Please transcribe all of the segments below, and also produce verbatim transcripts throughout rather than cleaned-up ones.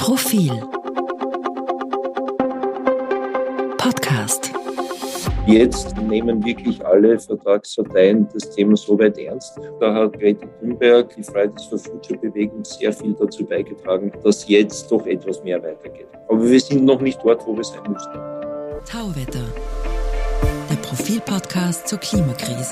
Profil Podcast. Jetzt nehmen wirklich alle Vertragsparteien das Thema so weit ernst. Da hat Greta Thunberg, die Fridays for Future Bewegung, sehr viel dazu beigetragen, dass jetzt doch etwas mehr weitergeht. Aber wir sind noch nicht dort, wo wir sein müssen. Tauwetter, der Profil-Podcast zur Klimakrise.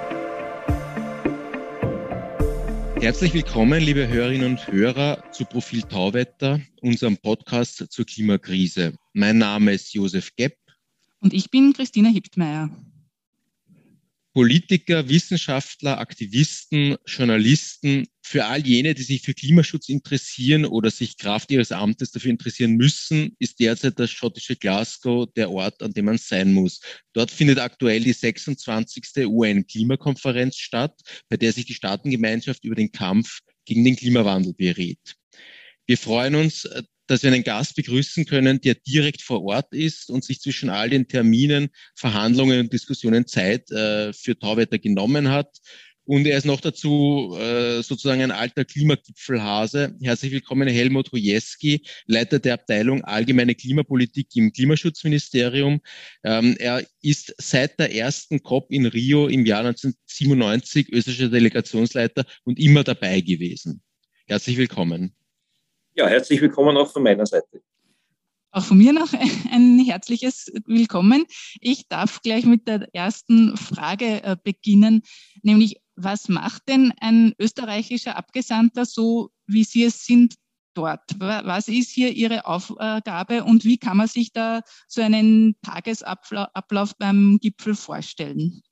Herzlich willkommen, liebe Hörerinnen und Hörer, zu Profil Tauwetter, unserem Podcast zur Klimakrise. Mein Name ist Josef Gepp. Und ich bin Christina Hiptmeier. Politiker, Wissenschaftler, Aktivisten, Journalisten, für all jene, die sich für Klimaschutz interessieren oder sich Kraft ihres Amtes dafür interessieren müssen, ist derzeit das schottische Glasgow der Ort, an dem man sein muss. Dort findet aktuell die sechsundzwanzigste U N-Klimakonferenz statt, bei der sich die Staatengemeinschaft über den Kampf gegen den Klimawandel berät. Wir freuen uns, dass wir einen Gast begrüßen können, der direkt vor Ort ist und sich zwischen all den Terminen, Verhandlungen und Diskussionen Zeit äh, für Tauwetter genommen hat. Und er ist noch dazu äh, sozusagen ein alter Klimagipfelhase. Herzlich willkommen, Helmut Rojewski, Leiter der Abteilung Allgemeine Klimapolitik im Klimaschutzministerium. Ähm, er ist seit der ersten COP in Rio im Jahr neunzehnhundertsiebenundneunzig österreichischer Delegationsleiter und immer dabei gewesen. Herzlich willkommen. Ja, herzlich willkommen auch von meiner Seite. Auch von mir noch ein herzliches Willkommen. Ich darf gleich mit der ersten Frage beginnen, nämlich was macht denn ein österreichischer Abgesandter so, wie Sie es sind, dort? Was ist hier Ihre Aufgabe und wie kann man sich da so einen Tagesablauf beim Gipfel vorstellen?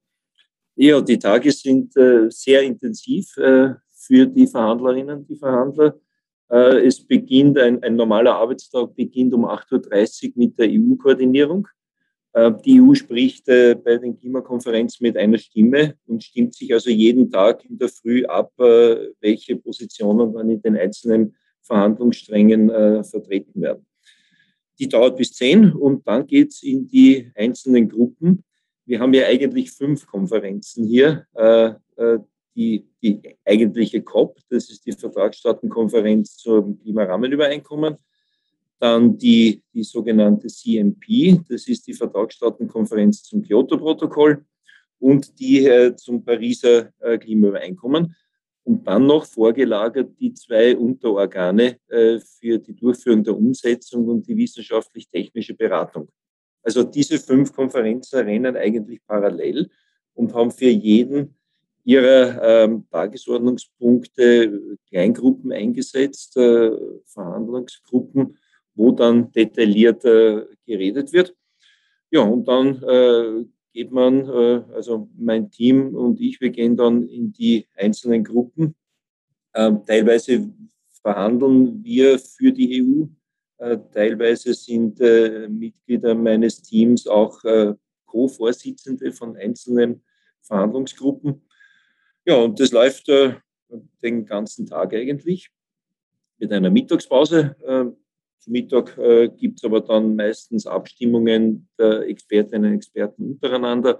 Ja, die Tage sind äh, sehr intensiv äh, für die Verhandlerinnen, die Verhandler. Es beginnt, ein, ein normaler Arbeitstag beginnt um acht Uhr dreißig mit der E U-Koordinierung. Die E U spricht bei den Klimakonferenzen mit einer Stimme und stimmt sich also jeden Tag in der Früh ab, welche Positionen dann in den einzelnen Verhandlungssträngen vertreten werden. Die dauert bis zehn und dann geht es in die einzelnen Gruppen. Wir haben ja eigentlich fünf Konferenzen hier. Die, die eigentliche COP, das ist die Vertragsstaatenkonferenz zum Klimarahmenübereinkommen. Dann die, die sogenannte C M P, das ist die Vertragsstaatenkonferenz zum Kyoto-Protokoll und die äh, zum Pariser äh, Klimaübereinkommen. Und dann noch vorgelagert die zwei Unterorgane äh, für die Durchführung der Umsetzung und die wissenschaftlich-technische Beratung. Also diese fünf Konferenzen rennen eigentlich parallel und haben für jeden ihrer ähm, Tagesordnungspunkte Kleingruppen eingesetzt, äh, Verhandlungsgruppen, wo dann detailliert äh, geredet wird. Ja, und dann äh, geht man, äh, also mein Team und ich, wir gehen dann in die einzelnen Gruppen. Äh, teilweise verhandeln wir für die E U, äh, teilweise sind äh, Mitglieder meines Teams auch äh, Co-Vorsitzende von einzelnen Verhandlungsgruppen. Ja, und das läuft äh, den ganzen Tag eigentlich mit einer Mittagspause. Äh, zum Mittag äh, gibt es aber dann meistens Abstimmungen der Expertinnen und Experten untereinander.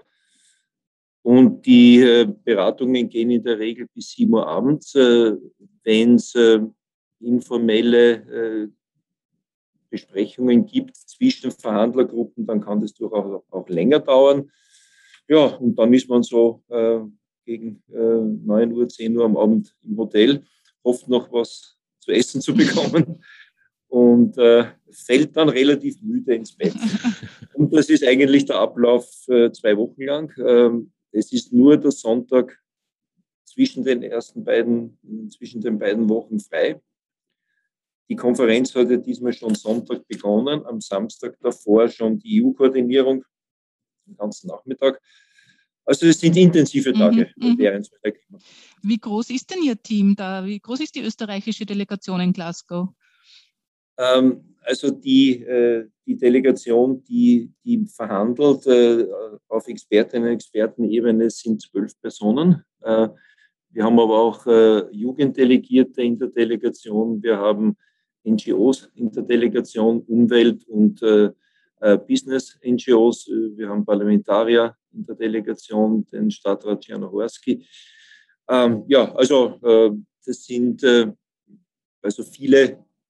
Und die äh, Beratungen gehen in der Regel bis sieben Uhr abends. Äh, Wenn es äh, informelle äh, Besprechungen gibt zwischen Verhandlergruppen, dann kann das durchaus auch, auch länger dauern. Ja, und dann ist man so äh, gegen äh, neun Uhr, zehn Uhr am Abend im Hotel, hofft noch was zu essen zu bekommen und äh, fällt dann relativ müde ins Bett. Und das ist eigentlich der Ablauf äh, zwei Wochen lang. Ähm, es ist nur der Sonntag zwischen den ersten beiden, zwischen den beiden Wochen frei. Die Konferenz hat ja diesmal schon Sonntag begonnen, am Samstag davor schon die E U-Koordinierung, den ganzen Nachmittag. Also es sind intensive Tage mhm, während der Klima. Wie groß ist denn Ihr Team da? Wie groß ist die österreichische Delegation in Glasgow? Ähm, also die, äh, die Delegation, die, die verhandelt äh, auf Expertinnen- und Expertenebene, sind zwölf Personen. Äh, wir haben aber auch äh, Jugenddelegierte in der Delegation. Wir haben N G Os in der Delegation, Umwelt- und äh, Business-N G Os. Wir haben Parlamentarier in der Delegation, den Stadtrat Czarnohorski. Ähm, ja, also äh, das sind äh, also viele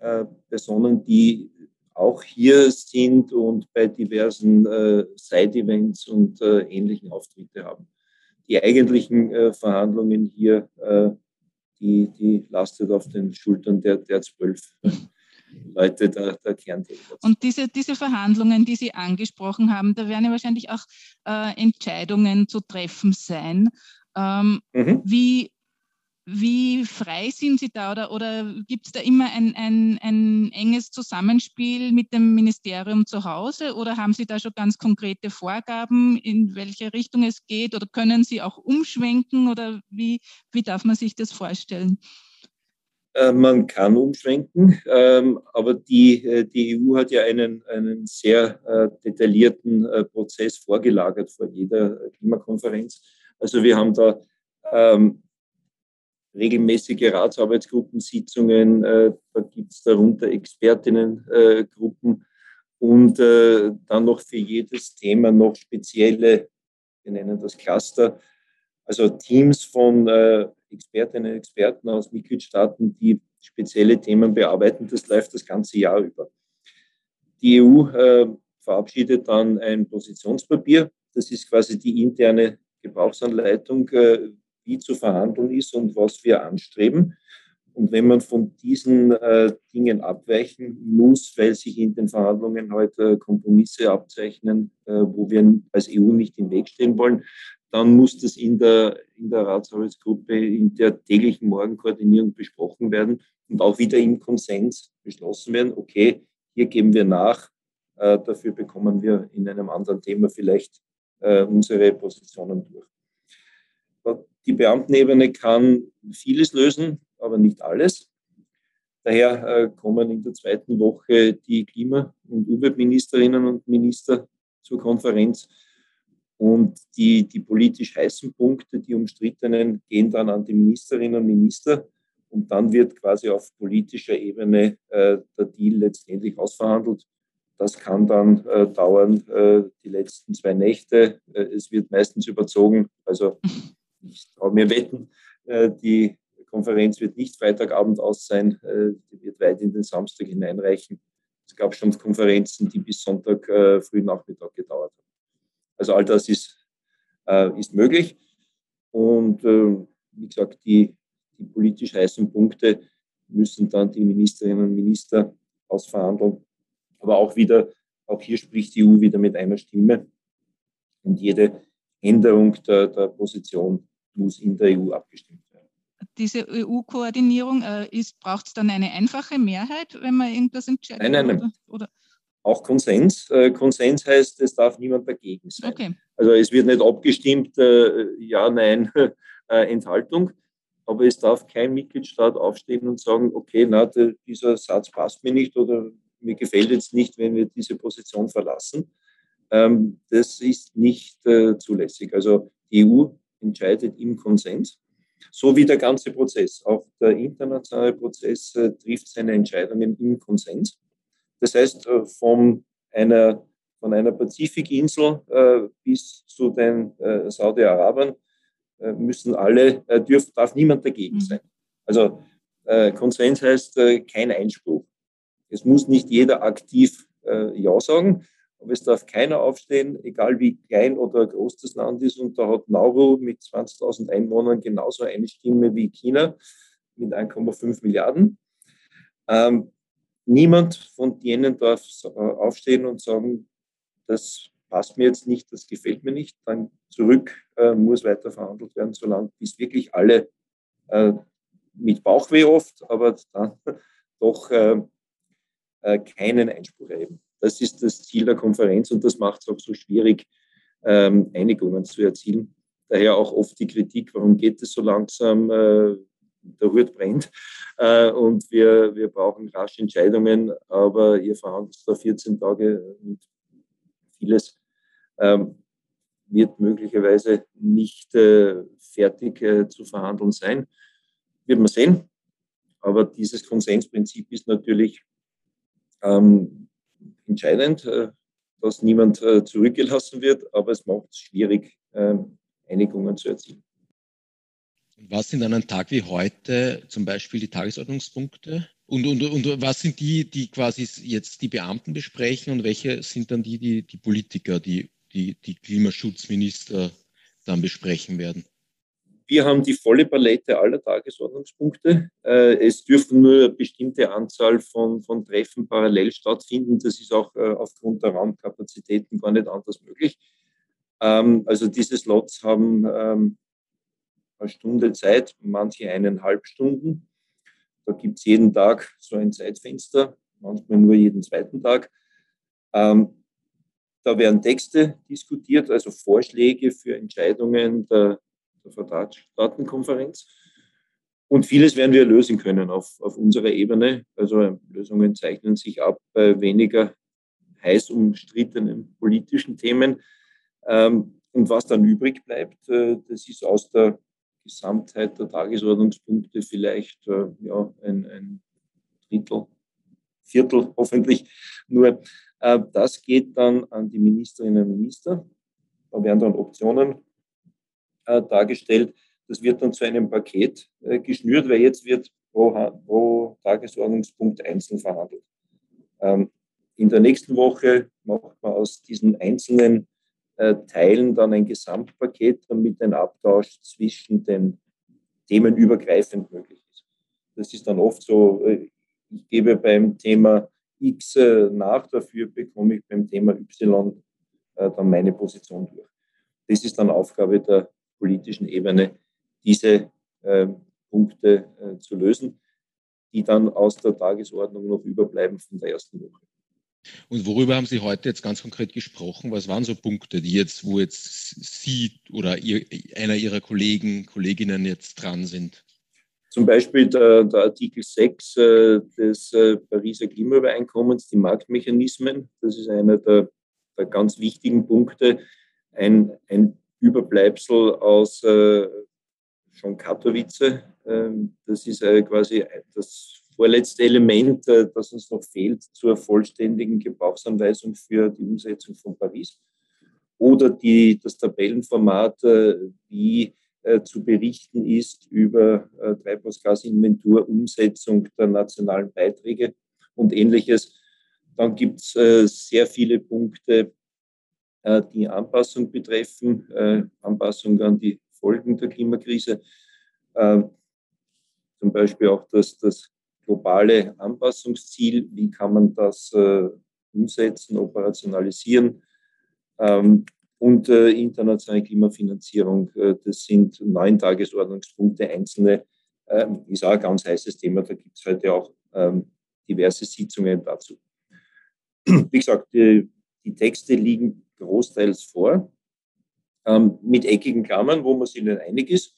äh, Personen, die auch hier sind und bei diversen äh, Side-Events und äh, ähnlichen Auftritte haben. Die eigentlichen äh, Verhandlungen hier, äh, die, die lastet auf den Schultern der, der zwölf Leute der, der Kerndelegation. Und diese, diese Verhandlungen, die Sie angesprochen haben, da werden ja wahrscheinlich auch äh, Entscheidungen zu treffen sein. Ähm, mhm. Wie Wie frei sind Sie da oder, oder gibt es da immer ein, ein, ein enges Zusammenspiel mit dem Ministerium zu Hause oder haben Sie da schon ganz konkrete Vorgaben, in welche Richtung es geht oder können Sie auch umschwenken oder wie, wie darf man sich das vorstellen? Äh, man kann umschwenken, ähm, aber die, äh, die E U hat ja einen, einen sehr äh, detaillierten äh, Prozess vorgelagert vor jeder Klimakonferenz. Also wir haben da ähm, regelmäßige Ratsarbeitsgruppensitzungen, äh, da gibt es darunter Expertinnengruppen äh, und äh, dann noch für jedes Thema noch spezielle, wir nennen das Cluster, also Teams von äh, Expertinnen und Experten aus Mitgliedstaaten, die spezielle Themen bearbeiten. Das läuft das ganze Jahr über. Die E U äh, verabschiedet dann ein Positionspapier. Das ist quasi die interne Gebrauchsanleitung, äh, wie zu verhandeln ist und was wir anstreben. Und wenn man von diesen äh, Dingen abweichen muss, weil sich in den Verhandlungen heute Kompromisse abzeichnen, äh, wo wir als E U nicht im Weg stehen wollen, dann muss das in der, in der Ratsarbeitsgruppe in der täglichen Morgenkoordinierung besprochen werden und auch wieder im Konsens beschlossen werden. Okay, hier geben wir nach, äh, dafür bekommen wir in einem anderen Thema vielleicht äh, unsere Positionen durch. Die Beamtenebene kann vieles lösen, aber nicht alles. Daher äh, kommen in der zweiten Woche die Klima- und Umweltministerinnen und Minister zur Konferenz. Und die, die politisch heißen Punkte, die umstrittenen, gehen dann an die Ministerinnen und Minister. Und dann wird quasi auf politischer Ebene äh, der Deal letztendlich ausverhandelt. Das kann dann äh, dauern, äh, die letzten zwei Nächte. Äh, es wird meistens überzogen. Also ich traue mir wetten, äh, die Konferenz wird nicht Freitagabend aus sein. Äh, die wird weit in den Samstag hineinreichen. Es gab schon Konferenzen, die bis Sonntag äh, früh Nachmittag gedauert haben. Also all das ist, äh, ist möglich. Und äh, wie gesagt, die, die politisch heißen Punkte müssen dann die Ministerinnen und Minister ausverhandeln. Aber auch wieder, auch hier spricht die E U wieder mit einer Stimme. Und jede Änderung der, der Position muss in der E U abgestimmt werden. Diese E U-Koordinierung, äh, braucht es dann eine einfache Mehrheit, wenn man irgendwas entscheidet? Nein, nein, nein. Oder? Auch Konsens. Äh, Konsens heißt, es darf niemand dagegen sein. Okay. Also es wird nicht abgestimmt, äh, ja, nein, äh, Enthaltung, aber es darf kein Mitgliedstaat aufstehen und sagen, okay, na, der, dieser Satz passt mir nicht oder mir gefällt jetzt nicht, wenn wir diese Position verlassen. Ähm, das ist nicht äh, zulässig. Also die E U entscheidet im Konsens, so wie der ganze Prozess. Auch der internationale Prozess äh, trifft seine Entscheidungen im Konsens. Das heißt, von einer, von einer Pazifikinsel äh, bis zu den äh, Saudi-Arabern äh, müssen alle, äh, dürf, darf niemand dagegen sein. Also äh, Konsens heißt äh, kein Einspruch. Es muss nicht jeder aktiv äh, Ja sagen, aber es darf keiner aufstehen, egal wie klein oder groß das Land ist. Und da hat Nauru mit zwanzigtausend Einwohnern genauso eine Stimme wie China mit eins Komma fünf Milliarden. Ähm, Niemand von denen darf aufstehen und sagen, das passt mir jetzt nicht, das gefällt mir nicht. Dann zurück äh, muss weiter verhandelt werden, solange bis wirklich alle äh, mit Bauchweh oft, aber dann doch äh, äh, keinen Einspruch erheben. Das ist das Ziel der Konferenz und das macht es auch so schwierig, ähm, Einigungen zu erzielen. Daher auch oft die Kritik, warum geht es so langsam? Äh, der Hut brennt äh, und wir, wir brauchen rasch Entscheidungen, aber ihr verhandelt da vierzehn Tage und vieles ähm, wird möglicherweise nicht äh, fertig äh, zu verhandeln sein. Wird man sehen, aber dieses Konsensprinzip ist natürlich ähm, entscheidend, äh, dass niemand äh, zurückgelassen wird, aber es macht es schwierig, äh, Einigungen zu erzielen. Was sind an einem Tag wie heute zum Beispiel die Tagesordnungspunkte Und, und, und was sind die, die quasi jetzt die Beamten besprechen und welche sind dann die, die, die Politiker, die, die, die Klimaschutzminister dann besprechen werden? Wir haben die volle Palette aller Tagesordnungspunkte. Es dürfen nur eine bestimmte Anzahl von, von Treffen parallel stattfinden. Das ist auch aufgrund der Raumkapazitäten gar nicht anders möglich. Also diese Slots haben eine Stunde Zeit, manche eineinhalb Stunden. Da gibt es jeden Tag so ein Zeitfenster, manchmal nur jeden zweiten Tag. Ähm, da werden Texte diskutiert, also Vorschläge für Entscheidungen der, der Vertragsstaatenkonferenz. Und vieles werden wir lösen können auf, auf unserer Ebene. Also Lösungen zeichnen sich ab bei weniger heiß umstrittenen politischen Themen. Ähm, und was dann übrig bleibt, äh, das ist aus der Gesamtheit der Tagesordnungspunkte vielleicht äh, ja, ein, ein Drittel, Viertel hoffentlich nur. Äh, das geht dann an die Ministerinnen und Minister. Da werden dann Optionen äh, dargestellt. Das wird dann zu einem Paket äh, geschnürt, weil jetzt wird pro, pro Tagesordnungspunkt einzeln verhandelt. Ähm, in der nächsten Woche macht man aus diesen einzelnen Teilen dann ein Gesamtpaket, damit ein Austausch zwischen den Themen übergreifend möglich ist. Das ist dann oft so, ich gebe beim Thema X nach, dafür bekomme ich beim Thema Y dann meine Position durch. Das ist dann Aufgabe der politischen Ebene, diese Punkte zu lösen, die dann aus der Tagesordnung noch überbleiben von der ersten Woche. Und worüber haben Sie heute jetzt ganz konkret gesprochen? Was waren so Punkte, die jetzt, wo jetzt Sie oder ihr, einer Ihrer Kollegen, Kolleginnen jetzt dran sind? Zum Beispiel der, der Artikel sechs äh, des äh, Pariser Klimaübereinkommens, die Marktmechanismen. Das ist einer der, der ganz wichtigen Punkte. Ein, ein Überbleibsel aus äh, schon Katowice. Ähm, das ist äh, quasi das vorletzte Element, das uns noch fehlt zur vollständigen Gebrauchsanweisung für die Umsetzung von Paris. Oder die, das Tabellenformat, wie äh, zu berichten ist über äh, Treibhausgasinventur, Umsetzung der nationalen Beiträge und Ähnliches. Dann gibt es äh, sehr viele Punkte, äh, die Anpassung betreffen, äh, Anpassung an die Folgen der Klimakrise. Äh, zum Beispiel auch das, das globale Anpassungsziel, wie kann man das äh, umsetzen, operationalisieren ähm, und äh, internationale Klimafinanzierung. Äh, das sind neun Tagesordnungspunkte, einzelne, äh, ist auch ein ganz heißes Thema, da gibt es heute auch ähm, diverse Sitzungen dazu. Wie gesagt, die, die Texte liegen großteils vor, ähm, mit eckigen Klammern, wo man sich nicht einig ist.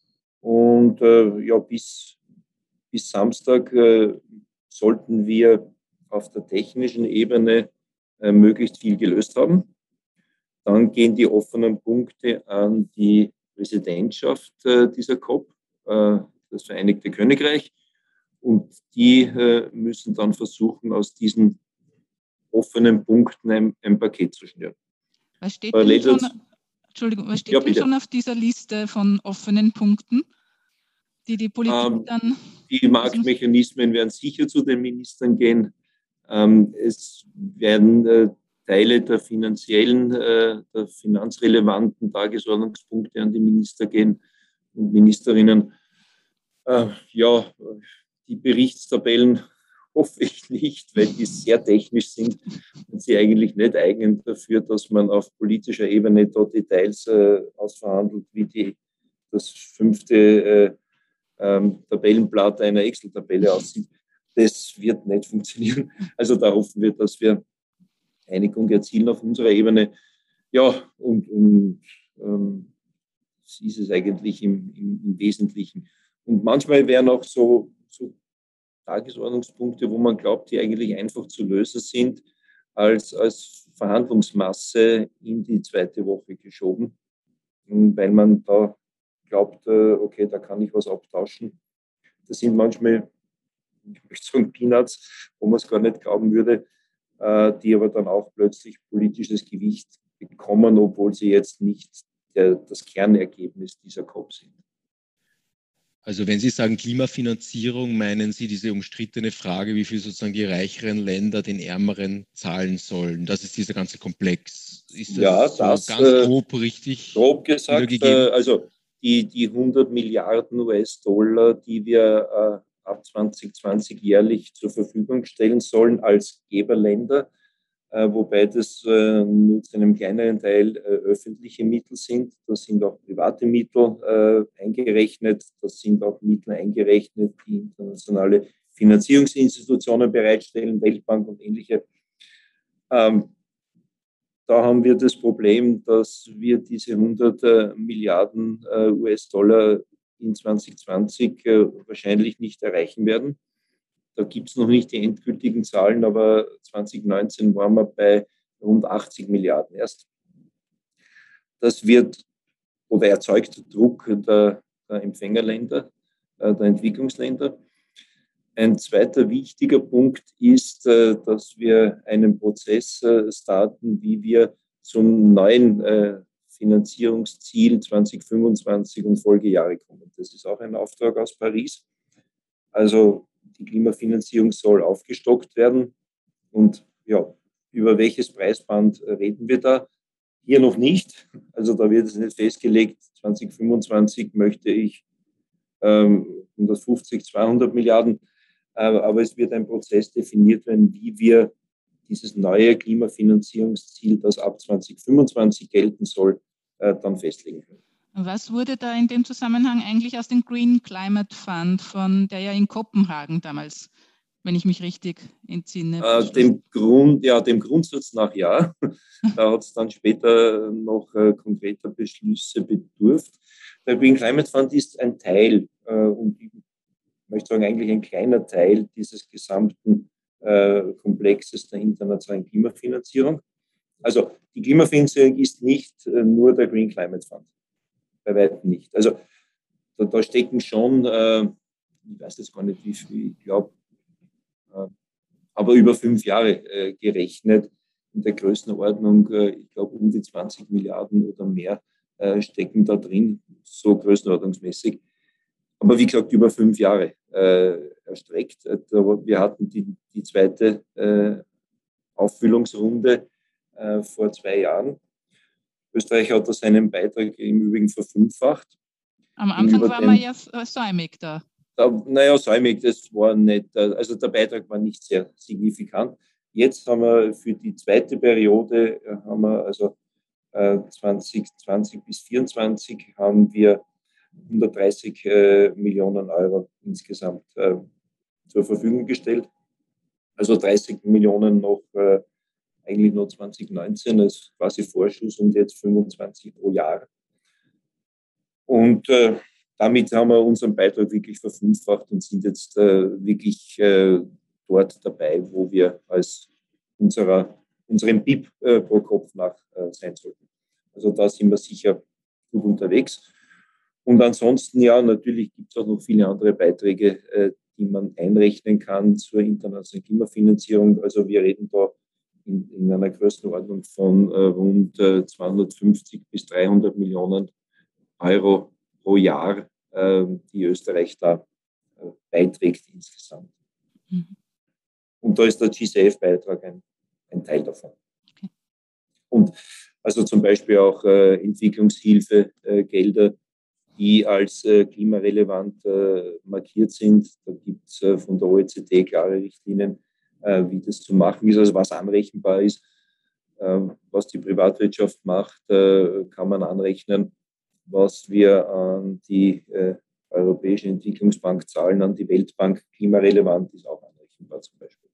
Und äh, ja, bis Bis Samstag äh, sollten wir auf der technischen Ebene äh, möglichst viel gelöst haben. Dann gehen die offenen Punkte an die Präsidentschaft äh, dieser COP, äh, das Vereinigte Königreich. Und die äh, müssen dann versuchen, aus diesen offenen Punkten ein, ein Paket zu schnüren. Was steht denn schon, Entschuldigung, was steht ja, denn schon auf dieser Liste von offenen Punkten, die die Politik ähm, dann... Die Marktmechanismen werden sicher zu den Ministern gehen. Ähm, es werden äh, Teile der finanziellen, äh, der finanzrelevanten Tagesordnungspunkte an die Minister gehen und Ministerinnen. Äh, ja, die Berichtstabellen hoffe ich nicht, weil die sehr technisch sind und sie eigentlich nicht eignen dafür, dass man auf politischer Ebene dort Details äh, ausverhandelt, wie die, das fünfte äh, ähm, Tabellenblatt einer Excel-Tabelle aussieht. Das wird nicht funktionieren. Also da hoffen wir, dass wir Einigung erzielen auf unserer Ebene. Ja, und, und ähm, das ist es eigentlich im, im, im Wesentlichen. Und manchmal wären auch so, so Tagesordnungspunkte, wo man glaubt, die eigentlich einfach zu lösen sind, als, als Verhandlungsmasse in die zweite Woche geschoben, weil man da glaubt, okay, da kann ich was abtauschen. Das sind manchmal, ich möchte sagen, Peanuts, wo man es gar nicht glauben würde, die aber dann auch plötzlich politisches Gewicht bekommen, obwohl sie jetzt nicht der, das Kernergebnis dieser COP sind. Also wenn Sie sagen Klimafinanzierung, meinen Sie diese umstrittene Frage, wie viel sozusagen die reicheren Länder den ärmeren zahlen sollen? Das ist dieser ganze Komplex. Ist das Ja, so das ganz äh, grob richtig grob gesagt, wiedergegeben? äh, also die, die hundert Milliarden U S-Dollar, die wir äh, ab zwanzig zwanzig jährlich zur Verfügung stellen sollen als Geberländer, äh, wobei das äh, nur zu einem kleineren Teil äh, öffentliche Mittel sind. Da sind auch private Mittel äh, eingerechnet, das sind auch Mittel eingerechnet, die internationale Finanzierungsinstitutionen bereitstellen, Weltbank und ähnliche. Ähm, Da haben wir das Problem, dass wir diese hundert Milliarden U S-Dollar in zwanzig zwanzig wahrscheinlich nicht erreichen werden. Da gibt es noch nicht die endgültigen Zahlen, aber zwanzig neunzehn waren wir bei rund achtzig Milliarden erst. Das wird oder erzeugt Druck der, der Empfängerländer, der Entwicklungsländer. Ein zweiter wichtiger Punkt ist, dass wir einen Prozess starten, wie wir zum neuen Finanzierungsziel zwanzig fünfundzwanzig und Folgejahre kommen. Das ist auch ein Auftrag aus Paris. Also die Klimafinanzierung soll aufgestockt werden. Und ja, über welches Preisband reden wir da? Hier noch nicht. Also da wird es nicht festgelegt. zwanzig fünfundzwanzig möchte ich ähm, hundertfünfzig, zweihundert Milliarden. Aber es wird ein Prozess definiert werden, wie wir dieses neue Klimafinanzierungsziel, das ab zwanzig fünfundzwanzig gelten soll, dann festlegen können. Was wurde da in dem Zusammenhang eigentlich aus dem Green Climate Fund, von der ja in Kopenhagen damals, wenn ich mich richtig entsinne? Äh, dem, Grund, ja, dem Grundsatz nach ja. Da hat es dann später noch äh, konkreter Beschlüsse bedurft. Der Green Climate Fund ist ein Teil, äh, und ich möchte sagen, eigentlich ein kleiner Teil dieses gesamten äh, Komplexes der internationalen Klimafinanzierung. Also die Klimafinanzierung ist nicht äh, nur der Green Climate Fund. Bei weitem nicht. Also da, da stecken schon, äh, ich weiß jetzt gar nicht, wie viel, ich glaube, äh, aber über fünf Jahre äh, gerechnet, in der Größenordnung, äh, ich glaube, um die zwanzig Milliarden oder mehr äh, stecken da drin, so größenordnungsmäßig. Aber wie gesagt, über fünf Jahre äh, erstreckt. Wir hatten die, die zweite äh, Auffüllungsrunde äh, vor zwei Jahren. Österreich hat da seinen Beitrag im Übrigen verfünffacht. Am Anfang waren wir ja säumig da. da. Naja, säumig, das war nicht, also der Beitrag war nicht sehr signifikant. Jetzt haben wir für die zweite Periode, haben wir also äh, zwanzig zwanzig bis vierundzwanzig haben wir hundertdreißig äh, Millionen Euro insgesamt äh, zur Verfügung gestellt. Also dreißig Millionen noch äh, eigentlich nur zwanzig neunzehn als quasi Vorschuss und jetzt fünfundzwanzig pro Jahr. Und äh, damit haben wir unseren Beitrag wirklich verfünffacht und sind jetzt äh, wirklich äh, dort dabei, wo wir als unserer, unserem B I P äh, pro Kopf nach äh, sein sollten. Also da sind wir sicher gut unterwegs. Und ansonsten, ja, natürlich gibt es auch noch viele andere Beiträge, äh, die man einrechnen kann zur internationalen Klimafinanzierung. Also wir reden da in, in einer Größenordnung von äh, rund äh, zweihundertfünfzig bis dreihundert Millionen Euro pro Jahr, äh, die Österreich da äh, beiträgt insgesamt. Mhm. Und da ist der G C F-Beitrag ein, ein Teil davon. Okay. Und also zum Beispiel auch äh, Entwicklungshilfegelder, äh, die als äh, klimarelevant äh, markiert sind. Da gibt es äh, von der O E C D klare Richtlinien, äh, wie das zu machen ist, also was anrechenbar ist. Äh, was die Privatwirtschaft macht, äh, kann man anrechnen. Was wir an die äh, Europäische Entwicklungsbank zahlen, an die Weltbank, klimarelevant ist auch anrechenbar zum Beispiel.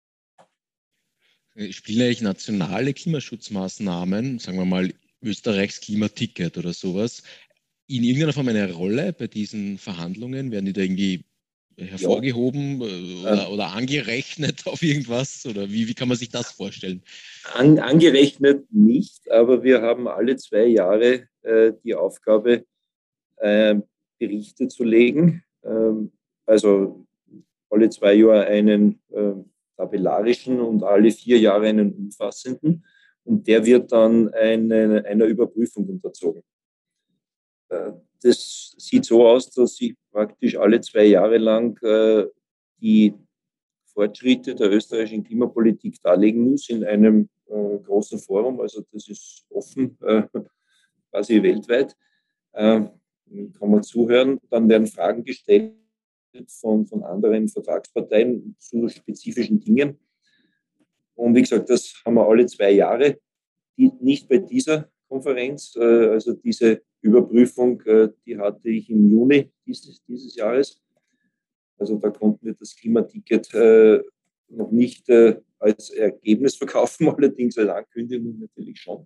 Spielen eigentlich nationale Klimaschutzmaßnahmen, sagen wir mal Österreichs Klimaticket oder sowas, in irgendeiner Form eine Rolle bei diesen Verhandlungen? Werden die da irgendwie hervorgehoben, ja, oder, oder angerechnet auf irgendwas? Oder wie, wie kann man sich das vorstellen? An, angerechnet nicht, aber wir haben alle zwei Jahre äh, die Aufgabe, äh, Berichte zu legen. Ähm, also alle zwei Jahre einen äh, tabellarischen und alle vier Jahre einen umfassenden. Und der wird dann eine, einer Überprüfung unterzogen. Das sieht so aus, dass ich praktisch alle zwei Jahre lang die Fortschritte der österreichischen Klimapolitik darlegen muss in einem großen Forum. Also das ist offen, quasi weltweit. Kann man zuhören. Dann werden Fragen gestellt von, von anderen Vertragsparteien zu spezifischen Dingen. Und wie gesagt, das haben wir alle zwei Jahre. Die, nicht bei dieser Konferenz, also diese Überprüfung, die hatte ich im Juni dieses, dieses Jahres. Also da konnten wir das Klimaticket noch nicht als Ergebnis verkaufen, allerdings als Ankündigung natürlich schon.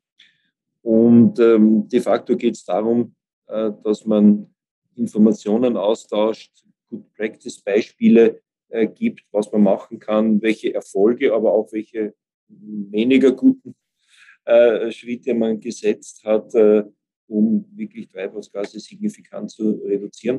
Und ähm, de facto geht es darum, äh, dass man Informationen austauscht, Good-Practice-Beispiele äh, gibt, was man machen kann, welche Erfolge, aber auch welche weniger guten äh, Schritte man gesetzt hat, äh, um wirklich Treibhausgase signifikant zu reduzieren.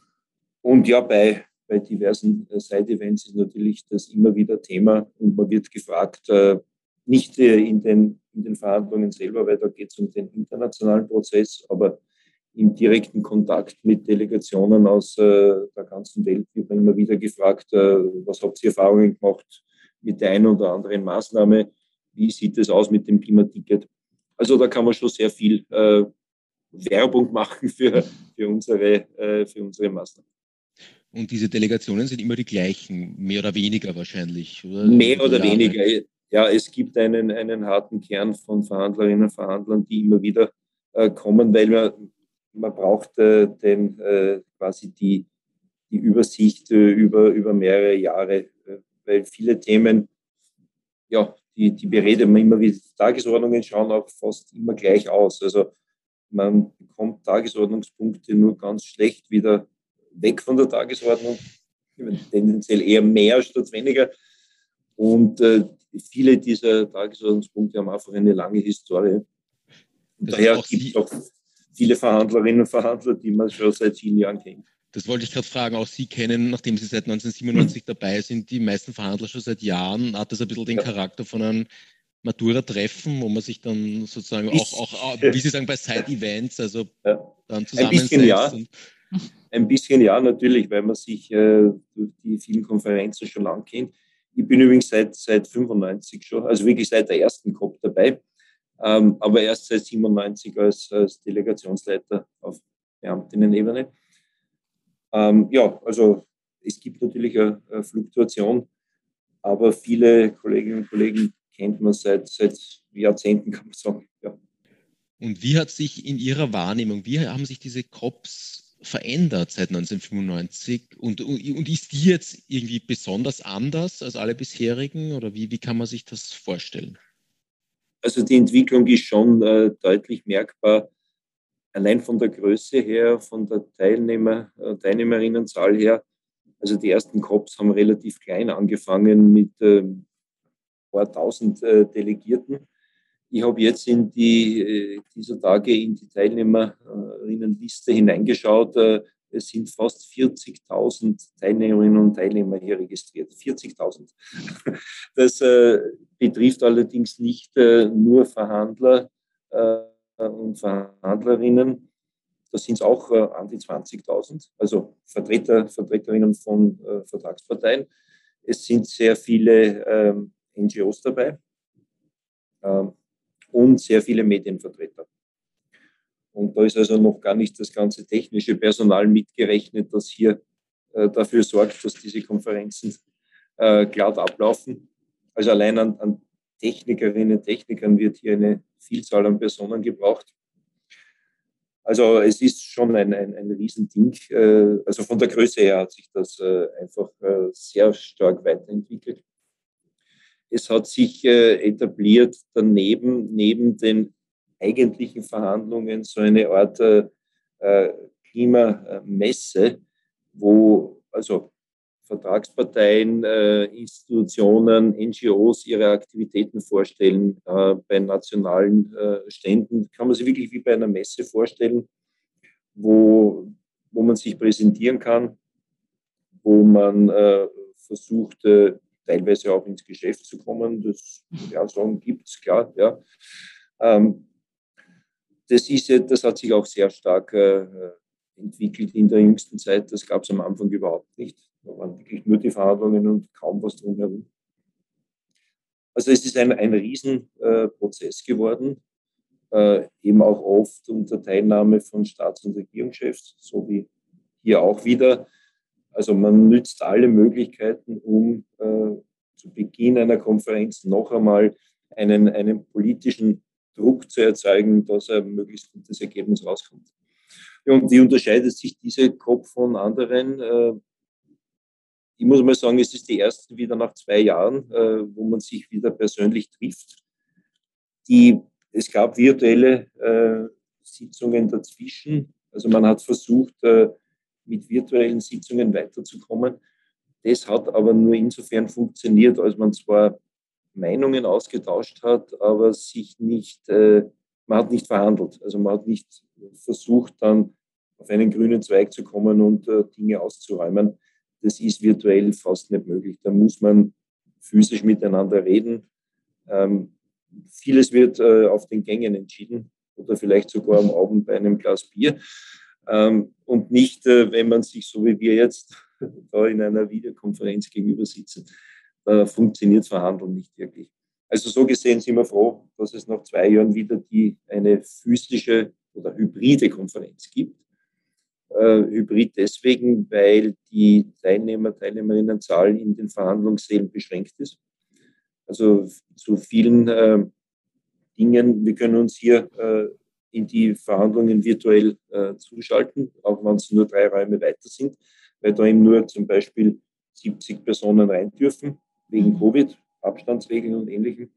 Und ja, bei, bei diversen äh, Side-Events ist natürlich das immer wieder Thema und man wird gefragt, äh, nicht äh, in den in den Verhandlungen selber, weil da geht es um den internationalen Prozess, aber im direkten Kontakt mit Delegationen aus äh, der ganzen Welt wird man immer wieder gefragt, äh, was habt ihr Erfahrungen gemacht mit der einen oder anderen Maßnahme, wie sieht es aus mit dem Klimaticket? Also da kann man schon sehr viel äh, Werbung machen für, für, unsere, äh, für unsere Maßnahmen. Und diese Delegationen sind immer die gleichen, mehr oder weniger wahrscheinlich, oder? Mehr oder weniger. Ja, es gibt einen, einen harten Kern von Verhandlerinnen und Verhandlern, die immer wieder äh, kommen, weil man, man braucht äh, den, äh, quasi die, die Übersicht äh, über, über mehrere Jahre, äh, weil viele Themen, ja, die, die bereden man immer wieder, die Tagesordnungen schauen auch fast immer gleich aus. Also man bekommt Tagesordnungspunkte nur ganz schlecht wieder weg von der Tagesordnung, tendenziell eher mehr statt weniger. Und äh, viele dieser Tagesordnungspunkte haben einfach eine lange Historie. Und daher gibt es auch viele Verhandlerinnen und Verhandler, die man schon seit vielen Jahren kennt. Das wollte ich gerade fragen. Auch Sie kennen, nachdem Sie seit neunzehnhundertsiebenundneunzig hm. dabei sind, die meisten Verhandler schon seit Jahren. Hat das ein bisschen den ja. Charakter von einem Matura-Treffen, wo man sich dann sozusagen auch, auch, wie Sie sagen, bei Side-Events, also ja. dann zusammensetzt? Ein bisschen ja. Ein bisschen ja, natürlich, weil man sich äh, durch die vielen Konferenzen schon lang kennt. Ich bin übrigens seit, seit fünfundneunzig schon, also wirklich seit der ersten C O P dabei, ähm, aber erst seit siebenundneunzig als, als Delegationsleiter auf Beamtinnen-Ebene. Ähm, ja, also es gibt natürlich eine, eine Fluktuation, aber viele Kolleginnen und Kollegen kennt man seit, seit Jahrzehnten, kann man sagen. Ja. Und wie hat sich in Ihrer Wahrnehmung, wie haben sich diese C O Ps verändert seit neunzehnhundertfünfundneunzig und, und, und ist die jetzt irgendwie besonders anders als alle bisherigen oder wie, wie kann man sich das vorstellen? Also die Entwicklung ist schon äh, deutlich merkbar, allein von der Größe her, von der Teilnehmer, äh, Teilnehmerinnenzahl her. Also die ersten C O Ps haben relativ klein angefangen mit äh, ein paar tausend äh, Delegierten. Ich habe jetzt in die, dieser Tage in die Teilnehmerinnenliste hineingeschaut. Es sind fast vierzigtausend Teilnehmerinnen und Teilnehmer hier registriert. vierzigtausend. Das äh, betrifft allerdings nicht äh, nur Verhandler äh, und Verhandlerinnen. Das sind es auch äh, an die zwanzigtausend, also Vertreter, Vertreterinnen von äh, Vertragsparteien. Es sind sehr viele ähm, N G Os dabei. Ähm, und sehr viele Medienvertreter. Und da ist also noch gar nicht das ganze technische Personal mitgerechnet, das hier äh, dafür sorgt, dass diese Konferenzen äh, glatt ablaufen. Also allein an, an Technikerinnen und Technikern wird hier eine Vielzahl an Personen gebraucht. Also es ist schon ein, ein, ein Riesending. Äh, also von der Größe her hat sich das äh, einfach äh, sehr stark weiterentwickelt. Es hat sich äh, etabliert daneben, neben den eigentlichen Verhandlungen, so eine Art äh, Klimamesse, wo also Vertragsparteien, äh, Institutionen, N G Os ihre Aktivitäten vorstellen. Äh, bei nationalen äh, Ständen kann man sich wirklich wie bei einer Messe vorstellen, wo, wo man sich präsentieren kann, wo man äh, versucht, äh, teilweise auch ins Geschäft zu kommen. Das ja, sagen gibt es, klar. Ja. Ähm, das, ist, das hat sich auch sehr stark äh, entwickelt in der jüngsten Zeit. Das gab es am Anfang überhaupt nicht. Da waren wirklich nur die Verhandlungen und kaum was drumherum. Also es ist ein, ein Riesenprozess äh, geworden, äh, eben auch oft unter Teilnahme von Staats- und Regierungschefs, so wie hier auch wieder. Also man nützt alle Möglichkeiten, um äh, zu Beginn einer Konferenz noch einmal einen, einen politischen Druck zu erzeugen, dass ein möglichst gutes Ergebnis rauskommt. Und wie unterscheidet sich diese COP von anderen? Äh, Ich muss mal sagen, es ist die erste wieder nach zwei Jahren, äh, wo man sich wieder persönlich trifft. Die, es gab virtuelle äh, Sitzungen dazwischen. Also man hat versucht, äh, mit virtuellen Sitzungen weiterzukommen. Das hat aber nur insofern funktioniert, als man zwar Meinungen ausgetauscht hat, aber sich nicht, äh, man hat nicht verhandelt. Also man hat nicht versucht, dann auf einen grünen Zweig zu kommen und äh, Dinge auszuräumen. Das ist virtuell fast nicht möglich. Da muss man physisch miteinander reden. Ähm, vieles wird äh, auf den Gängen entschieden oder vielleicht sogar am Abend bei einem Glas Bier. Ähm, und nicht, äh, wenn man sich so wie wir jetzt da in einer Videokonferenz gegenüber sitzen. Da funktioniert Verhandeln nicht wirklich. Also so gesehen sind wir froh, dass es nach zwei Jahren wieder die, eine physische oder hybride Konferenz gibt. Äh, Hybrid deswegen, weil die Teilnehmer, Teilnehmerinnenzahl in den Verhandlungssälen beschränkt ist. Also zu vielen äh, Dingen, wir können uns hier äh, in die Verhandlungen virtuell äh, zuschalten, auch wenn es nur drei Räume weiter sind, weil da eben nur zum Beispiel siebzig Personen rein dürfen, wegen mhm. Covid, Abstandsregeln und Ähnlichem.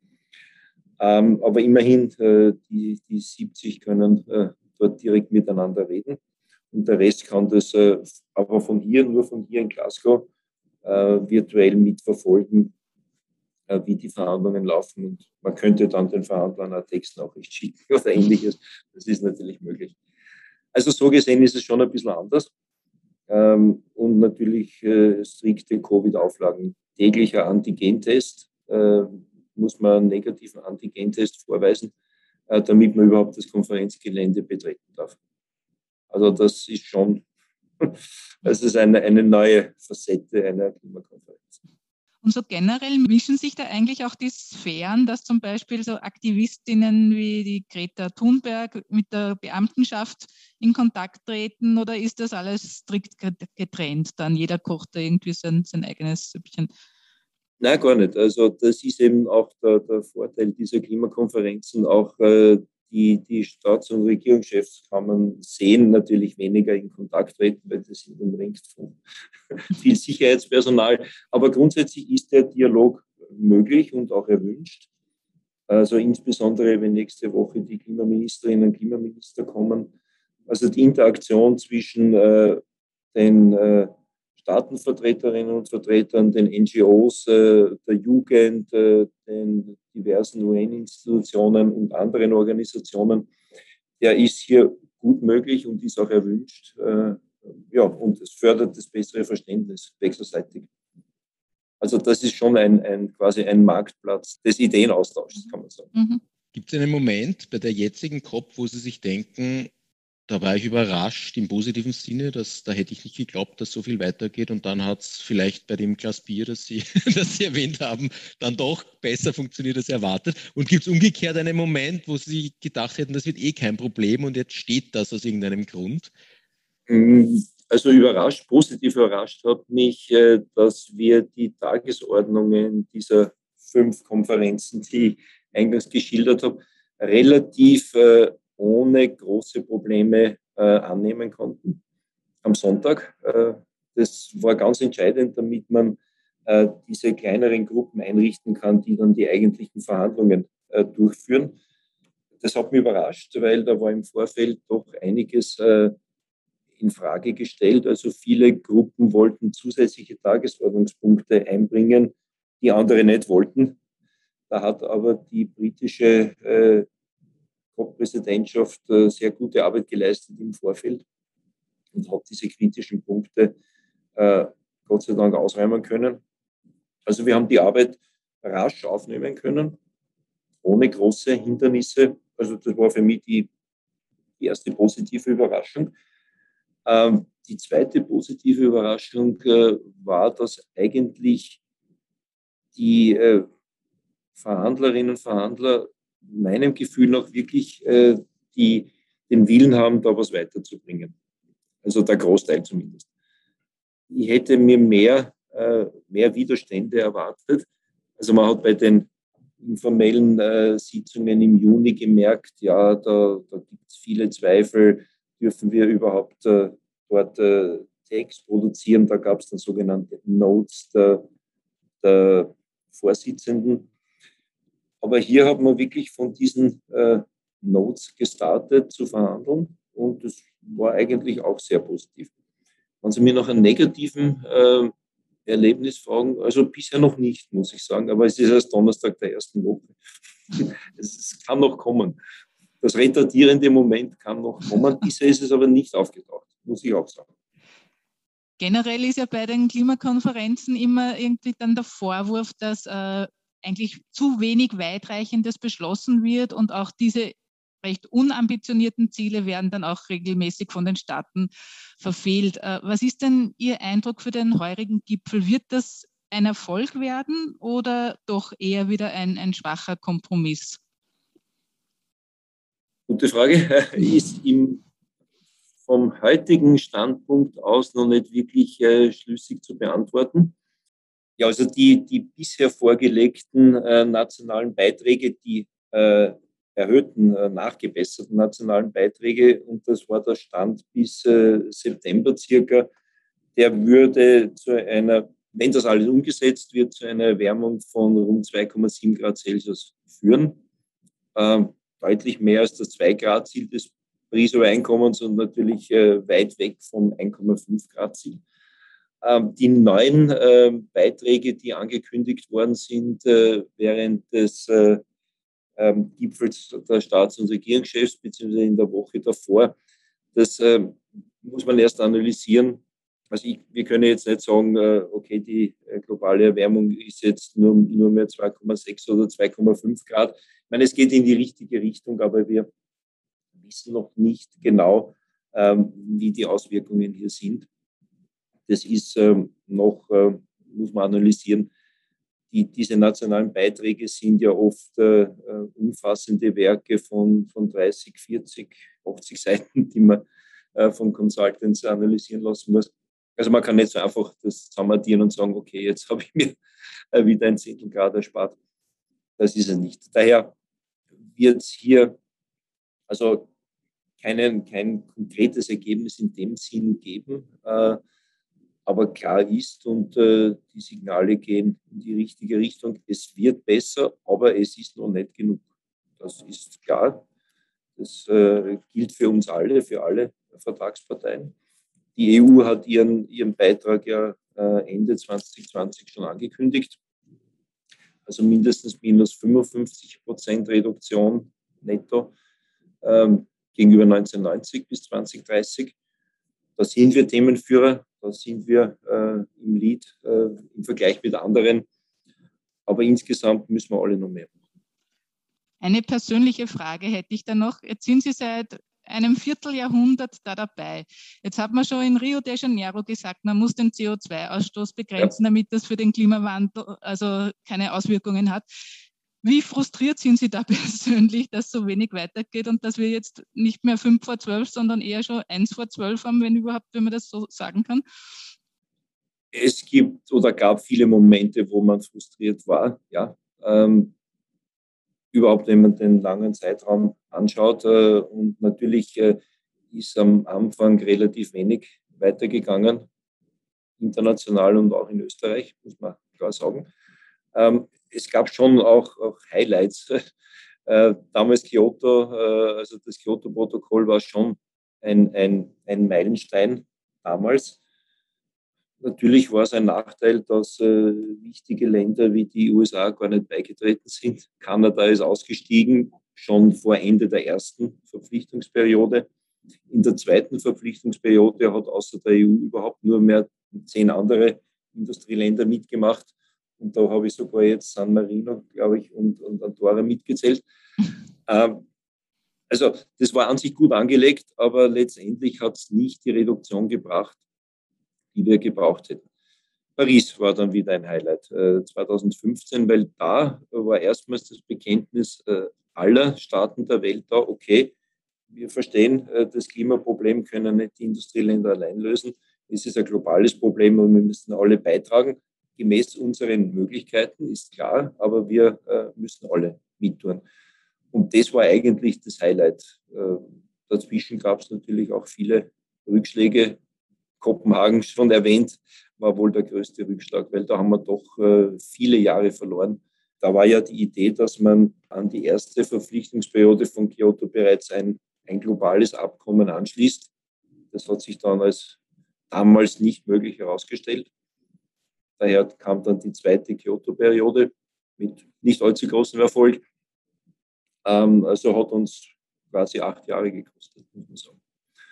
Ähm, aber immerhin, äh, die, die siebzig können äh, dort direkt miteinander reden. Und der Rest kann das äh, aber von hier, nur von hier in Glasgow, äh, virtuell mitverfolgen, äh, wie die Verhandlungen laufen. Und man könnte dann den Verhandlern eine Textnachricht schicken oder Ähnliches. Das ist natürlich möglich. Also so gesehen ist es schon ein bisschen anders. Ähm, und natürlich äh, strikte Covid-Auflagen. Täglicher Antigentest, äh, muss man einen negativen Antigentest vorweisen, äh, damit man überhaupt das Konferenzgelände betreten darf. Also das ist schon, das ist eine, eine neue Facette einer Klimakonferenz. Und so generell mischen sich da eigentlich auch die Sphären, dass zum Beispiel so Aktivistinnen wie die Greta Thunberg mit der Beamtenschaft in Kontakt treten, oder ist das alles strikt getrennt dann? Jeder kocht da irgendwie sein, sein eigenes Süppchen. Nein, gar nicht. Also das ist eben auch der, der Vorteil dieser Klimakonferenzen. Auch äh, die, die Staats- und Regierungschefs kann man sehen, natürlich weniger in Kontakt treten, weil das sind umringt von viel Sicherheitspersonal. Aber grundsätzlich ist der Dialog möglich und auch erwünscht. Also insbesondere, wenn nächste Woche die Klimaministerinnen und Klimaminister kommen. Also die Interaktion zwischen äh, den äh, Staatenvertreterinnen und Vertretern, den N G Os, äh, der Jugend, äh, den diversen U N-Institutionen und anderen Organisationen, der ist hier gut möglich und ist auch erwünscht. Äh, ja, und es fördert das bessere Verständnis wechselseitig. Also das ist schon ein, ein quasi ein Marktplatz des Ideenaustauschs, kann man sagen. Mhm. Gibt es einen Moment bei der jetzigen COP, wo Sie sich denken, da war ich überrascht im positiven Sinne, dass da hätte ich nicht geglaubt, dass so viel weitergeht, und dann hat es vielleicht bei dem Glas Bier, das Sie, das Sie erwähnt haben, dann doch besser funktioniert als erwartet? Und gibt es umgekehrt einen Moment, wo Sie gedacht hätten, das wird eh kein Problem und jetzt steht das aus irgendeinem Grund? Also überrascht, positiv überrascht hat mich, dass wir die Tagesordnungen dieser fünf Konferenzen, die ich eingangs geschildert habe, relativ ohne große Probleme äh, annehmen konnten am Sonntag. Äh, das war ganz entscheidend, damit man äh, diese kleineren Gruppen einrichten kann, die dann die eigentlichen Verhandlungen äh, durchführen. Das hat mich überrascht, weil da war im Vorfeld doch einiges äh, in Frage gestellt. Also viele Gruppen wollten zusätzliche Tagesordnungspunkte einbringen, die andere nicht wollten. Da hat aber die britische äh, Präsidentschaft sehr gute Arbeit geleistet im Vorfeld und hat diese kritischen Punkte äh, Gott sei Dank ausräumen können. Also wir haben die Arbeit rasch aufnehmen können, ohne große Hindernisse. Also das war für mich die die erste positive Überraschung. Ähm, die zweite positive Überraschung äh, war, dass eigentlich die äh, Verhandlerinnen und Verhandler meinem Gefühl nach wirklich äh, die, den Willen haben, da was weiterzubringen. Also der Großteil zumindest. Ich hätte mir mehr, äh, mehr Widerstände erwartet. Also man hat bei den informellen äh, Sitzungen im Juni gemerkt, ja, da, da gibt es viele Zweifel, dürfen wir überhaupt äh, dort äh, Text produzieren. Da gab es dann sogenannte Notes der, der Vorsitzenden. Aber hier hat man wirklich von diesen äh, Notes gestartet zu verhandeln und das war eigentlich auch sehr positiv. Wenn Sie mir noch einen negativen äh, Erlebnis fragen, also bisher noch nicht, muss ich sagen, aber es ist erst Donnerstag der ersten Woche. es, es kann noch kommen. Das retardierende Moment kann noch kommen. Bisher ist es aber nicht aufgetaucht, muss ich auch sagen. Generell ist ja bei den Klimakonferenzen immer irgendwie dann der Vorwurf, dass äh, eigentlich zu wenig Weitreichendes beschlossen wird und auch diese recht unambitionierten Ziele werden dann auch regelmäßig von den Staaten verfehlt. Äh, was ist denn Ihr Eindruck für den heurigen Gipfel? Wird das ein Erfolg werden oder doch eher wieder ein, ein schwacher Kompromiss? Gute Frage. Ist im, vom heutigen Standpunkt aus noch nicht wirklich äh, schlüssig zu beantworten. Ja, also die, die bisher vorgelegten äh, nationalen Beiträge, die äh, erhöhten, äh, nachgebesserten nationalen Beiträge, und das war der Stand bis äh, September circa, der würde zu einer, wenn das alles umgesetzt wird, zu einer Erwärmung von rund zwei Komma sieben Grad Celsius führen. Ähm, deutlich mehr als das zwei Grad Ziel des Paris-Übereinkommens und natürlich äh, weit weg vom eins Komma fünf Grad Ziel. Ähm, die neuen äh, Beiträge, die angekündigt worden sind äh, während des äh, ähm, Gipfels der Staats- und Regierungschefs, beziehungsweise in der Woche davor, das äh, muss man erst analysieren. Also ich, wir können jetzt nicht sagen, äh, okay, die äh, globale Erwärmung ist jetzt nur, nur mehr zwei Komma sechs oder zwei Komma fünf Grad. Ich meine, es geht in die richtige Richtung, aber wir wissen noch nicht genau, ähm, wie die Auswirkungen hier sind. Das ist ähm, noch, äh, muss man analysieren. Die, diese nationalen Beiträge sind ja oft äh, umfassende Werke von, von dreißig, vierzig, achtzig Seiten, die man äh, von Consultants analysieren lassen muss. Also man kann nicht so einfach das zusammenaddieren und sagen, okay, jetzt habe ich mir äh, wieder ein Zehntel Grad erspart. Das ist es nicht. Daher wird es hier also keinen, kein konkretes Ergebnis in dem Sinn geben. Äh, Aber klar ist, und äh, die Signale gehen in die richtige Richtung, es wird besser, aber es ist noch nicht genug. Das ist klar. Das äh, gilt für uns alle, für alle Vertragsparteien. Die E U hat ihren, ihren Beitrag ja äh, Ende zwanzig zwanzig schon angekündigt. Also mindestens minus fünfundfünfzig Prozent Reduktion netto ähm, gegenüber neunzehnhundertneunzig bis zwanzig dreißig. Da sind wir Themenführer. Da sind wir äh, im Lead äh, im Vergleich mit anderen. Aber insgesamt müssen wir alle noch mehr machen. Eine persönliche Frage hätte ich da noch. Jetzt sind Sie seit einem Vierteljahrhundert da dabei. Jetzt hat man schon in Rio de Janeiro gesagt, man muss den C O zwei Ausstoß begrenzen, ja, damit das für den Klimawandel also keine Auswirkungen hat. Wie frustriert sind Sie da persönlich, dass so wenig weitergeht und dass wir jetzt nicht mehr fünf vor zwölf, sondern eher schon eins vor zwölf haben, wenn überhaupt, wenn man das so sagen kann? Es gibt oder gab viele Momente, wo man frustriert war. Ja, ähm, überhaupt, wenn man den langen Zeitraum anschaut. Äh, und natürlich äh, ist am Anfang relativ wenig weitergegangen, international und auch in Österreich, muss man klar sagen. Ähm, es gab schon auch, auch Highlights. Äh, damals Kyoto, äh, also das Kyoto-Protokoll war schon ein, ein, ein Meilenstein damals. Natürlich war es ein Nachteil, dass äh, wichtige Länder wie die U S A gar nicht beigetreten sind. Kanada ist ausgestiegen, schon vor Ende der ersten Verpflichtungsperiode. In der zweiten Verpflichtungsperiode hat außer der E U überhaupt nur mehr zehn andere Industrieländer mitgemacht. Und da habe ich sogar jetzt San Marino, glaube ich, und, und Andorra mitgezählt. Ähm, Also das war an sich gut angelegt, aber letztendlich hat es nicht die Reduktion gebracht, die wir gebraucht hätten. Paris war dann wieder ein Highlight äh, zwanzig fünfzehn, weil da war erstmals das Bekenntnis äh, aller Staaten der Welt da, okay, wir verstehen, äh, das Klimaproblem können nicht die Industrieländer allein lösen. Es ist ein globales Problem und wir müssen alle beitragen. Gemäß unseren Möglichkeiten ist klar, aber wir äh, müssen alle mittun. Und das war eigentlich das Highlight. Äh, dazwischen gab es natürlich auch viele Rückschläge. Kopenhagen, schon erwähnt, war wohl der größte Rückschlag, weil da haben wir doch äh, viele Jahre verloren. Da war ja die Idee, dass man an die erste Verpflichtungsperiode von Kyoto bereits ein, ein globales Abkommen anschließt. Das hat sich dann als damals nicht möglich herausgestellt. Daher kam dann die zweite Kyoto-Periode mit nicht allzu großem Erfolg. Ähm, also hat uns quasi acht Jahre gekostet, muss man sagen.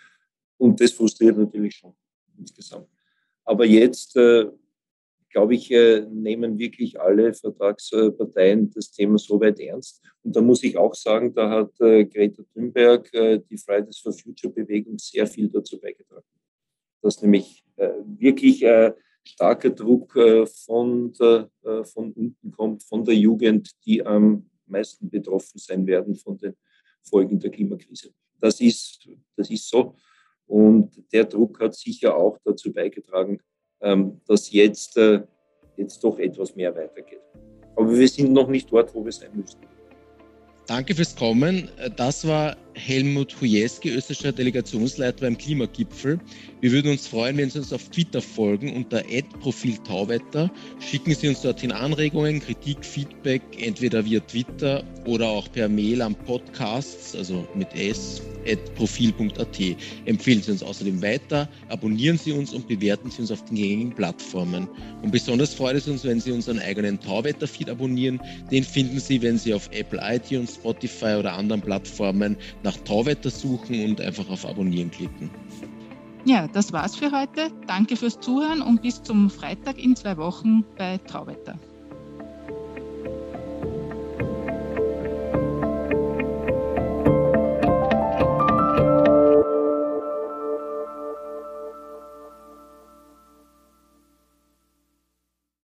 Und das frustriert natürlich schon insgesamt. Aber jetzt, äh, glaube ich, äh, nehmen wirklich alle Vertragsparteien das Thema so weit ernst. Und da muss ich auch sagen, da hat äh, Greta Thunberg, äh, die Fridays for Future Bewegung, sehr viel dazu beigetragen. Dass nämlich äh, wirklich äh, starker Druck äh, von, der, äh, von unten kommt, von der Jugend, die am meisten betroffen sein werden von den Folgen der Klimakrise. Das ist, das ist so. Und der Druck hat sicher auch dazu beigetragen, ähm, dass jetzt, äh, jetzt doch etwas mehr weitergeht. Aber wir sind noch nicht dort, wo wir sein müssen. Danke fürs Kommen. Das war Helmut Hujewski, österreichischer Delegationsleiter beim Klimagipfel. Wir würden uns freuen, wenn Sie uns auf Twitter folgen unter at profil tauwetter. Schicken Sie uns dorthin Anregungen, Kritik, Feedback, entweder via Twitter oder auch per Mail am Podcasts, also mit s, at profil punkt at. Empfehlen Sie uns außerdem weiter, abonnieren Sie uns und bewerten Sie uns auf den gängigen Plattformen. Und besonders freut es uns, wenn Sie unseren eigenen Tauwetter-Feed abonnieren. Den finden Sie, wenn Sie auf Apple iTunes, Spotify oder anderen Plattformen nach Tauwetter suchen und einfach auf Abonnieren klicken. Ja, das war's für heute. Danke fürs Zuhören und bis zum Freitag in zwei Wochen bei Tauwetter.